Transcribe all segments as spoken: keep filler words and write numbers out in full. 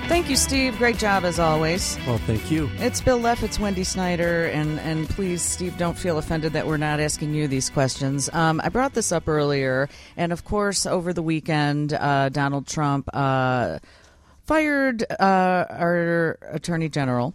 Thank you, Steve. Great job, as always. Well, thank you. It's Bill Leff, it's Wendy Snyder, and, and please, Steve, don't feel offended that we're not asking you these questions. Um, I brought this up earlier, and of course, over the weekend, uh, Donald Trump uh, fired uh, our Attorney General.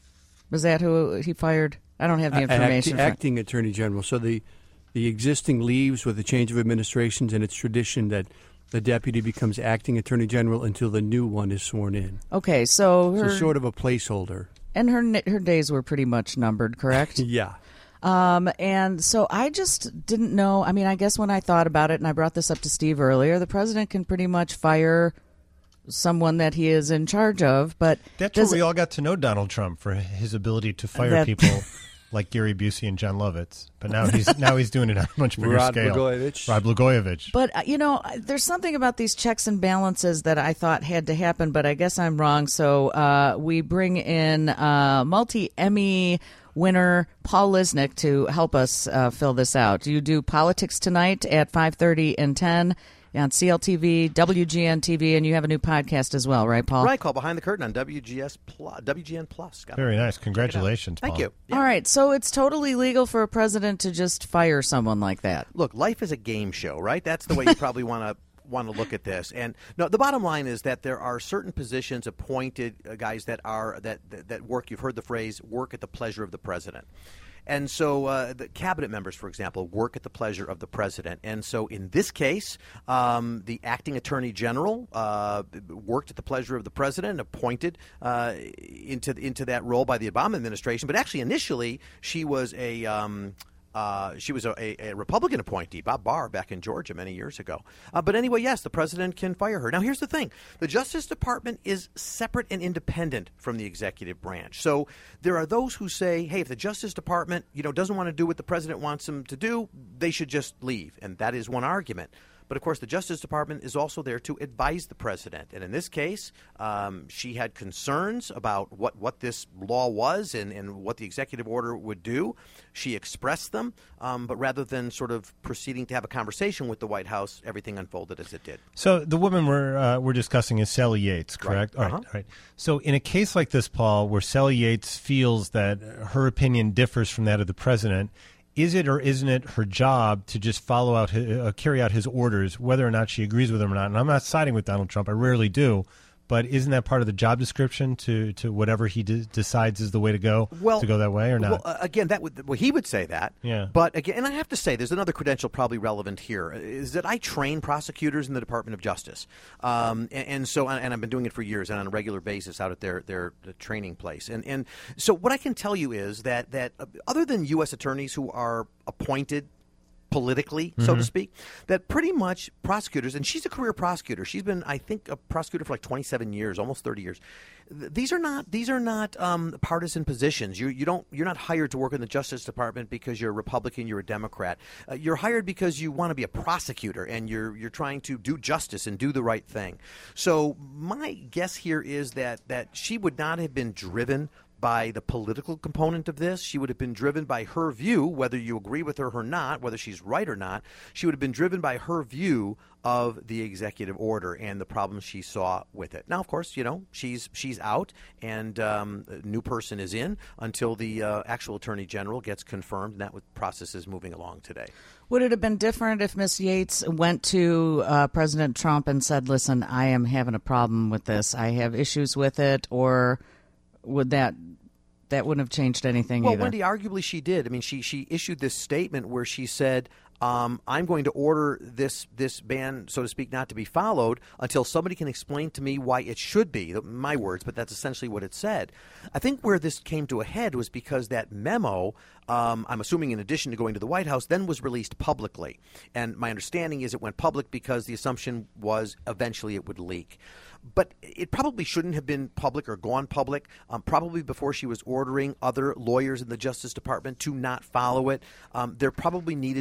Was that who he fired? I don't have the information. Act, acting Attorney General. So the, the existing leaves with the change of administrations, and it's tradition that the deputy becomes acting Attorney General until the new one is sworn in. Okay, so her, so sort of a placeholder. And her her days were pretty much numbered, correct? Yeah. Um, and so I just didn't know. I mean, I guess when I thought about it, and I brought this up to Steve earlier, the president can pretty much fire someone that he is in charge of. But that's where we all got to know Donald Trump, for his ability to fire that, people like Gary Busey and John Lovitz. But now he's now he's doing it on a much bigger Rod scale. Blagojevich. Rod Blagojevich. But, uh, you know, there's something about these checks and balances that I thought had to happen, but I guess I'm wrong. So uh, we bring in uh, multi-Emmy winner Paul Lisnick to help us uh, fill this out. You do Politics Tonight at five thirty and ten on C L T V, W G N T V, and you have a new podcast as well, right, Paul? Right, called Behind the Curtain on W G S Plus, W G N Plus. Got Very it. nice. Congratulations, Thank Paul. you. Yeah. All right, so it's totally legal for a president to just fire someone like that. Look, life is a game show, right? That's the way you probably want to want to look at this. And no, the bottom line is that there are certain positions appointed uh, guys that are that, that that work. You've heard the phrase "work at the pleasure of the president." And so uh, the cabinet members, for example, work at the pleasure of the president. And so in this case, um, the acting attorney general uh, worked at the pleasure of the president, appointed uh, into into that role by the Obama administration. But actually, initially, she was a um, Uh, she was a, a, a Republican appointee, Bob Barr, back in Georgia many years ago. Uh, but anyway, yes, the president can fire her. Now, here's the thing. The Justice Department is separate and independent from the executive branch. So there are those who say, hey, if the Justice Department, you know, doesn't want to do what the president wants them to do, they should just leave. And that is one argument. But, of course, the Justice Department is also there to advise the president. And in this case, um, she had concerns about what, what this law was and, and what the executive order would do. She expressed them. Um, but rather than sort of proceeding to have a conversation with the White House, everything unfolded as it did. So the woman we're, uh, we're discussing is Sally Yates, correct? Right. All right, Uh-huh. all right. So in a case like this, Paul, where Sally Yates feels that her opinion differs from that of the president, is it or isn't it her job to just follow out, his, uh, carry out his orders, whether or not she agrees with him or not? And I'm not siding with Donald Trump. I rarely do. But isn't that part of the job description to, to whatever he de- decides is the way to go, well, to go that way or not? Well, uh, again, that would, well, he would say that. Yeah. But again, and I have to say, there's another credential probably relevant here, is that I train prosecutors in the Department of Justice. Um, and, and so, and I've been doing it for years and on a regular basis out at their, their training place. And, and so what I can tell you is that, that other than U S attorneys who are appointed politically, so Mm-hmm. to speak, that pretty much prosecutors, and she's a career prosecutor. She's been, I think, a prosecutor for like twenty-seven years, almost thirty years. These are not these are not um, partisan positions. You you don't you're not hired to work in the Justice Department because you're a Republican, you're a Democrat. Uh, you're hired because you want to be a prosecutor and you're you're trying to do justice and do the right thing. So my guess here is that that she would not have been driven by the political component of this. She would have been driven by her view, whether you agree with her or not, whether she's right or not. She would have been driven by her view of the executive order and the problems she saw with it. Now, of course, you know, she's she's out and um, a new person is in until the uh, actual attorney general gets confirmed, and that process is moving along today. Would it have been different if Miss Yates went to uh, President Trump and said, listen, I am having a problem with this. I have issues with it, or would that that wouldn't have changed anything well, either? Well, Wendy, arguably she did. I mean, she she issued this statement where she said, um, I'm going to order this this ban, so to speak, not to be followed until somebody can explain to me why it should be. My words, but that's essentially what it said. I think where this came to a head was because that memo, um, I'm assuming in addition to going to the White House, then was released publicly. And my understanding is it went public because the assumption was eventually it would leak. But it probably shouldn't have been public or gone public, um, probably before she was ordering other lawyers in the Justice Department to not follow it. Um, there probably needed to be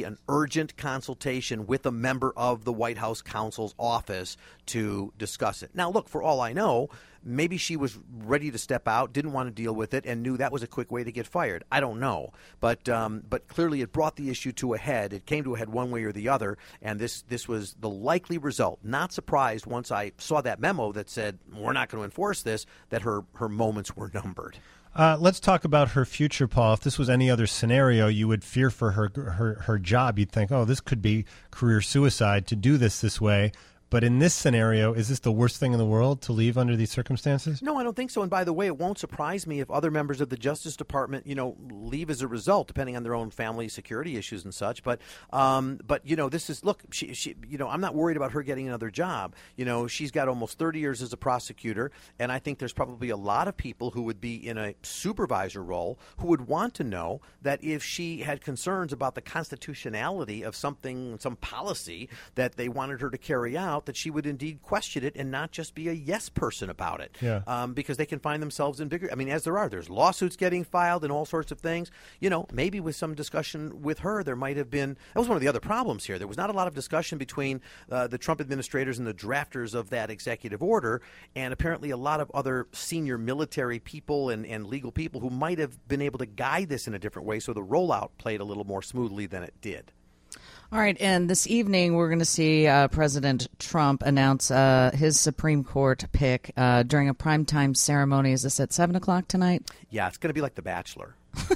an urgent consultation with a member of the White House counsel's office to discuss it. Now, look, for all I know, maybe she was ready to step out, didn't want to deal with it, and knew that was a quick way to get fired. I don't know. But um, but clearly it brought the issue to a head. It came to a head one way or the other, and this, this was the likely result. Not surprised once I saw that memo that said, we're not going to enforce this, that her, her moments were numbered. Uh, let's talk about her future, Paul. If this was any other scenario, you would fear for her, her her job. You'd think, oh, this could be career suicide to do this this way. But in this scenario, is this the worst thing in the world to leave under these circumstances? No, I don't think so. And by the way, it won't surprise me if other members of the Justice Department, you know, leave as a result, depending on their own family security issues and such. But, um, but you know, this is look. She, she, you know, I'm not worried about her getting another job. You know, she's got almost thirty years as a prosecutor, and I think there's probably a lot of people who would be in a supervisor role who would want to know that if she had concerns about the constitutionality of something, some policy that they wanted her to carry out, that she would indeed question it and not just be a yes person about it. Yeah. Um, because they can find themselves in bigger, I mean, as there are, there's lawsuits getting filed and all sorts of things. You know, maybe with some discussion with her, there might have been, that was one of the other problems here. There was not a lot of discussion between uh, the Trump administrators and the drafters of that executive order, and apparently a lot of other senior military people and, and legal people who might have been able to guide this in a different way, so the rollout played a little more smoothly than it did. All right, and this evening we're going to see uh, President Trump announce uh, his Supreme Court pick uh, during a primetime ceremony. Is this at seven o'clock tonight? Yeah, it's going to be like The Bachelor.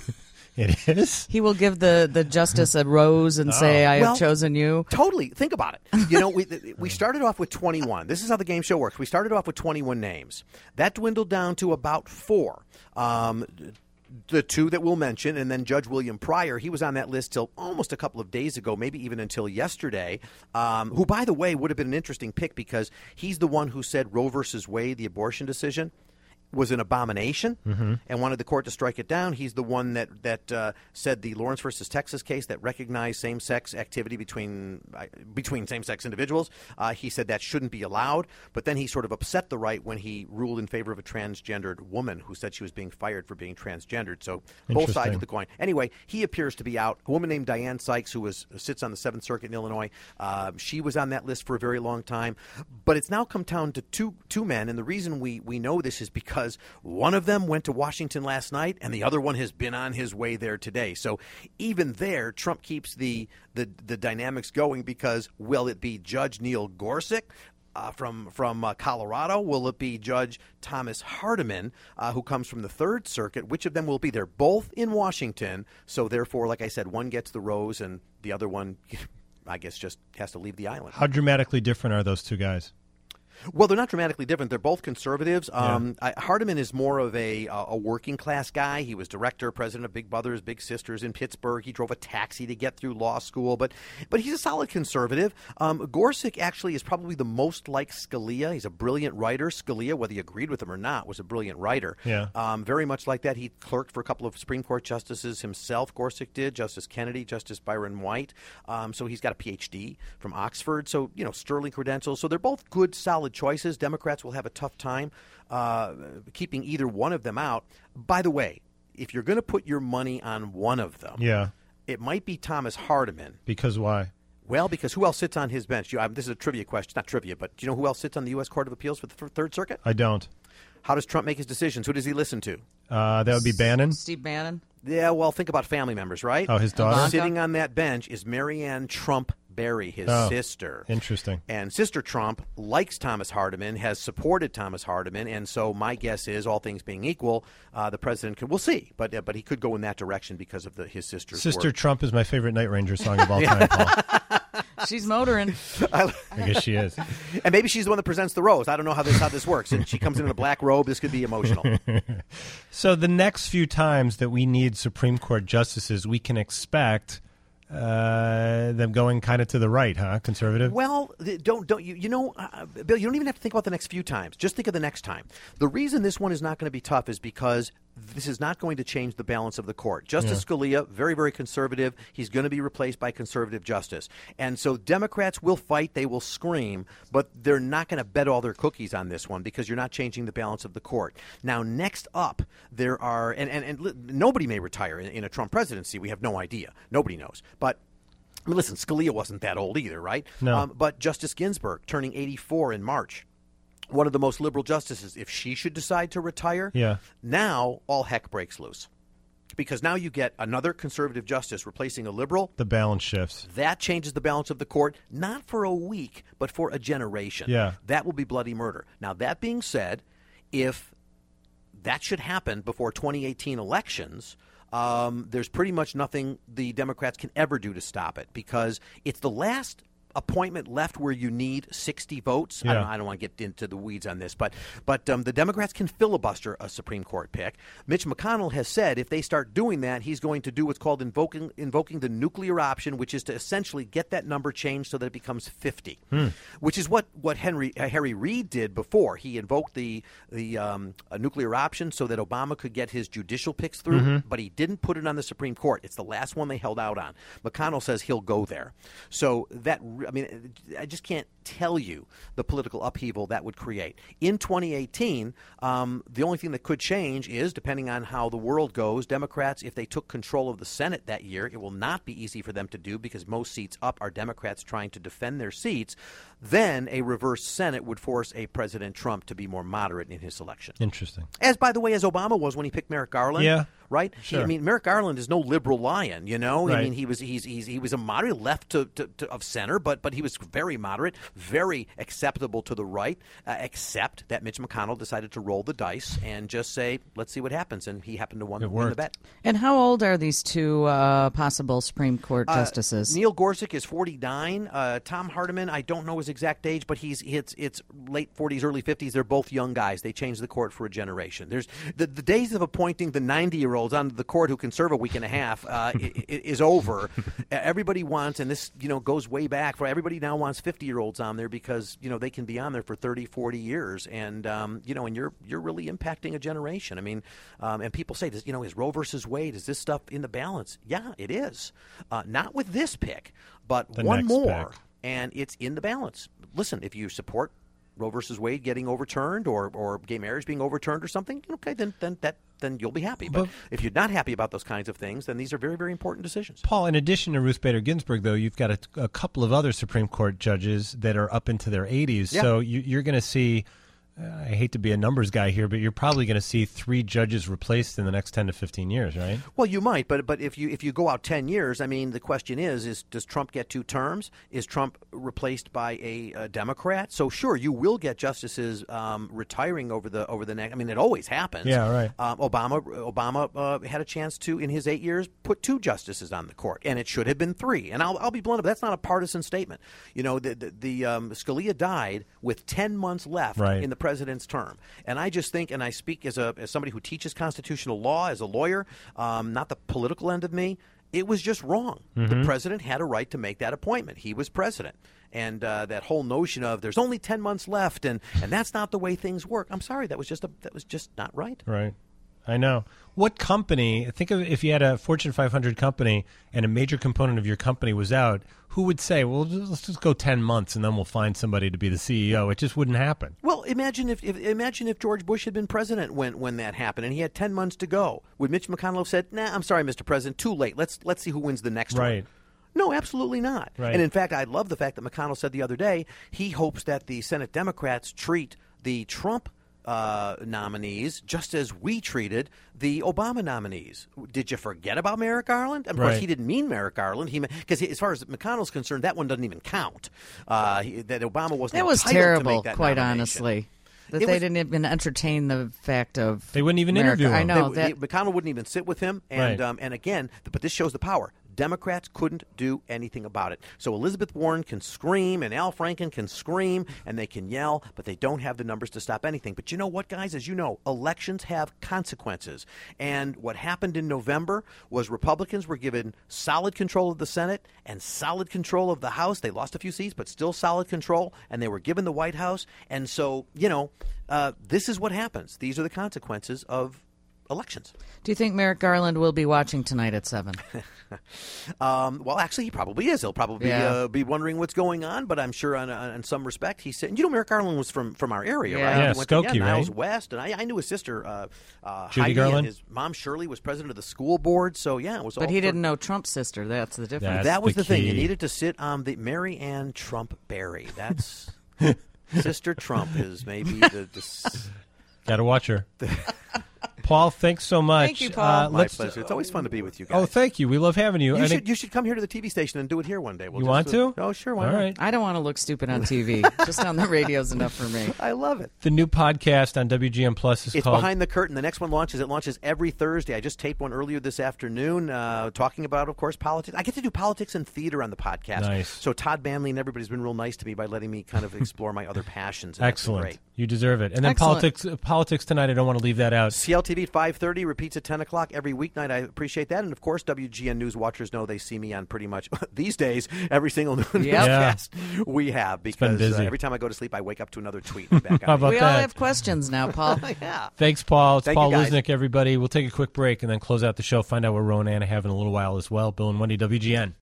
It is? He will give the, the justice a rose and oh. say, I well, have chosen you. Totally. Think about it. You know, we we started off with twenty-one. This is how the game show works. We started off with twenty-one names. That dwindled down to about four. Um The two that we'll mention, and then Judge William Pryor, he was on that list till almost a couple of days ago, maybe even until yesterday, um, who, by the way, would have been an interesting pick because he's the one who said Roe versus Wade, the abortion decision, was an abomination mm-hmm. and wanted the court to strike it down. He's the one that that uh, said the Lawrence versus Texas case that recognized same-sex activity between uh, between same-sex individuals. Uh, he said that shouldn't be allowed, but then he sort of upset the right when he ruled in favor of a transgendered woman who said she was being fired for being transgendered. So both sides of the coin. Anyway, he appears to be out. A woman named Diane Sykes, who was sits on the Seventh Circuit in Illinois, uh, she was on that list for a very long time. But it's now come down to two two men, and the reason we, we know this is because one of them went to Washington last night, and the other one has been on his way there today. So even there, Trump keeps the the, the dynamics going because will it be Judge Neil Gorsuch uh, from from uh, Colorado? Will it be Judge Thomas Hardiman, uh, who comes from the Third Circuit? Which of them will be there? Both in Washington. So therefore, like I said, one gets the rose, and the other one, I guess, just has to leave the island. How dramatically different are those two guys? Well, they're not dramatically different. They're both conservatives. Um, yeah. I, Hardiman is more of a a working class guy. He was director, president of Big Brothers Big Sisters in Pittsburgh. He drove a taxi to get through law school, but but he's a solid conservative. Um, Gorsuch actually is probably the most like Scalia. He's a brilliant writer. Scalia, whether you agreed with him or not, was a brilliant writer. Yeah. Um, very much like that. He clerked for a couple of Supreme Court justices himself. Gorsuch did. Justice Kennedy, Justice Byron White. Um, so he's got a P H D from Oxford. So, you know, sterling credentials. So they're both good, solid choices. Democrats will have a tough time uh, keeping either one of them out. By the way, if you're going to put your money on one of them, yeah, it might be Thomas Hardiman. Because why? Well, because who else sits on his bench? You, I, this is a trivia question, not trivia, but do you know who else sits on the U S Court of Appeals for the th- Third Circuit? I don't. How does Trump make his decisions? Who does he listen to? Uh, that would be Bannon. Steve Bannon. Yeah, well, think about family members, right? Oh, his daughter? Sitting on that bench is Marianne Trump Barry, his oh, sister. Interesting. And Sister Trump likes Thomas Hardiman, has supported Thomas Hardiman, and so my guess is, all things being equal, uh, the president could, we'll see, but uh, but he could go in that direction because of the, his sister's Sister work. Trump is my favorite Night Ranger song of all time, Paul. She's motoring. I guess she is. And maybe she's the one that presents the rose. I don't know how this how this works. And she comes in in a black robe. This could be emotional. So the next few times that we need Supreme Court justices, we can expect uh, them going kind of to the right, huh? Conservative? Well, don't don't you you know, uh, Bill? You don't even have to think about the next few times. Just think of the next time. The reason this one is not going to be tough is because this is not going to change the balance of the court. Justice yeah. Scalia, very, very conservative. He's going to be replaced by conservative justice. And so Democrats will fight. They will scream. But they're not going to bet all their cookies on this one because you're not changing the balance of the court. Now, next up, there are – and, and, and nobody may retire in, in a Trump presidency. We have no idea. Nobody knows. But I mean, listen, Scalia wasn't that old either, right? No. Um, but Justice Ginsburg, turning eighty-four in March, one of the most liberal justices, if she should decide to retire, Yeah. now all heck breaks loose. Because now you get another conservative justice replacing a liberal. The balance shifts. That changes the balance of the court, not for a week, but for a generation. Yeah. That will be bloody murder. Now, that being said, if that should happen before twenty eighteen elections, um, there's pretty much nothing the Democrats can ever do to stop it, because it's the last appointment left where you need sixty votes. Yeah. I don't, I don't want to get into the weeds on this, but but um, the Democrats can filibuster a Supreme Court pick. Mitch McConnell has said if they start doing that, he's going to do what's called invoking invoking the nuclear option, which is to essentially get that number changed so that it becomes fifty, hmm. which is what what Henry uh, Harry Reid did before. He invoked the the um, a nuclear option so that Obama could get his judicial picks through, mm-hmm. but he didn't put it on the Supreme Court. It's the last one they held out on. McConnell says he'll go there. So that. I mean, I just can't tell you the political upheaval that would create. In twenty eighteen, um, the only thing that could change is, depending on how the world goes, Democrats, if they took control of the Senate that year, it will not be easy for them to do because most seats up are Democrats trying to defend their seats. Then a reverse Senate would force a President Trump to be more moderate in his selection. Interesting. As, by the way, as Obama was when he picked Merrick Garland. Yeah. Right? Sure. He, I mean, Merrick Garland is no liberal lion, you know? Right. I mean, he was he's, he's he was a moderate left to, to, to of center, but but he was very moderate, very acceptable to the right, uh, except that Mitch McConnell decided to roll the dice and just say, let's see what happens. And he happened to win, win the bet. And how old are these two uh, possible Supreme Court justices? Uh, Neil Gorsuch is forty-nine. Uh, Tom Hardiman, I don't know his exact age, but he's it's it's late forties, early fifties. They're both young guys. They changed the court for a generation. There's the, the days of appointing the ninety-year-olds onto the court who can serve a week and a half uh, is over. Everybody wants, and this you know goes way back, for everybody now wants fifty-year-olds on there because you know they can be on there for thirty, forty years, and um, you know, and you're you're really impacting a generation. I mean, um, and people say, does, you know, is Roe versus Wade, is this stuff in the balance? Yeah, it is. Uh, not with this pick, but The one next more, pick. and it's in the balance. Listen, if you support Roe versus Wade getting overturned, or, or gay marriage being overturned, or something, okay, then then that then you'll be happy. But, But- if you're not happy about those kinds of things, then these are very, very important decisions. Paul, in addition to Ruth Bader Ginsburg, though, you've got a, a couple of other Supreme Court judges that are up into their eighties. Yeah. So you, you're going to see, uh, I hate to be a numbers guy here, but you're probably going to see three judges replaced in the next ten to fifteen years, right? Well, you might, but but if you if you go out ten years, I mean, the question is: is does Trump get two terms? Is Trump replaced by a, a Democrat? So sure, you will get justices um, retiring over the over the next. I mean, it always happens. Yeah, right. Um, Obama Obama uh, had a chance to, in his eight years, put two justices on the court, and it should have been three. And I'll I'll be blunt, but that's not a partisan statement. You know, the the, the um, Scalia died with ten months left Right. in the president's term, and I just think, and I speak as a as somebody who teaches constitutional law, as a lawyer, um, not the political end of me. It was just wrong. Mm-hmm. The president had a right to make that appointment. He was president. And uh, that whole notion of there's only ten months left and, and that's not the way things work. I'm sorry, that was just a, that was just not right. Right. I know. What company, think of if you had a Fortune five hundred company and a major component of your company was out, who would say, well, let's just go ten months and then we'll find somebody to be the C E O? It just wouldn't happen. Well, imagine if, if imagine if George Bush had been president when, when that happened and he had ten months to go. Would Mitch McConnell have said, nah, I'm sorry, Mister President, too late. Let's let's see who wins the next Right. one. No, absolutely not. Right. And in fact, I love the fact that McConnell said the other day he hopes that the Senate Democrats treat the Trump uh, nominees just as we treated the Obama nominees. Did you forget about Merrick Garland? Of course, Right. he didn't mean Merrick Garland. He because as far as McConnell's concerned, that one doesn't even count. Uh, he, that Obama wasn't. That was entitled to terrible, make that quite nomination. honestly. That It they was- didn't even entertain the fact of They wouldn't even America. interview him. I know They- that. he- McConnell wouldn't even sit with him, and Right. um, and again, but this shows the power. Democrats couldn't do anything about it. So Elizabeth Warren can scream, and Al Franken can scream, and they can yell, but they don't have the numbers to stop anything. But you know what, guys? As you know, elections have consequences. And what happened in November was Republicans were given solid control of the Senate and solid control of the House. They lost a few seats, but still solid control, and they were given the White House. And so, you know, uh, this is what happens. These are the consequences of elections. Do you think Merrick Garland will be watching tonight at seven? Um, well, actually, he probably is. He'll probably Yeah. uh, be wondering what's going on, but I'm sure on, on, in some respect he's saying, you know, Merrick Garland was from, from our area, Yeah. right? Yeah, He went to, Skokie, yeah, Niles right? West, and I, I knew his sister, uh, uh, Judy Heidi, Garland? and his mom, Shirley, was president of the school board, so yeah, it was all But he sort of- didn't know Trump's sister. That's the difference. That's that was the the, thing. You key. needed to sit on the Mary Ann Trump berry. That's Sister Trump is maybe the. the Got to watch her. Paul, thanks so much. Thank you, Paul. Uh, my let's- pleasure. It's always fun to be with you guys. Oh, thank you. We love having you. You And should it- you should come here to the T V station and do it here one day. We'll You just want do- to? Oh, sure. Why All not? right. I don't want to look stupid on T V. Just on the radio's enough for me. I love it. The new podcast on W G N Plus is It's called Behind the Curtain. The next one launches. It launches every Thursday. I just taped one earlier this afternoon uh, talking about, of course, politics. I get to do politics and theater on the podcast. Nice. So Todd Banley and everybody's been real nice to me by letting me kind of explore my other passions. And that's been Excellent. Great. You deserve it. And then Excellent. politics uh, politics tonight, I don't want to leave that out. C L T V five thirty repeats at ten o'clock every weeknight. I appreciate that. And, of course, W G N News watchers know they see me on pretty much, these days, every single newscast we have. been Because uh, busy. every time I go to sleep, I wake up to another tweet. And back How on about We that? all have questions now, Paul. yeah. Thanks, Paul. It's Thank Paul you, guys. Lisnick, everybody. We'll take a quick break and then close out the show, find out what Rowan and Anna have in a little while as well. Bill and Wendy, W G N.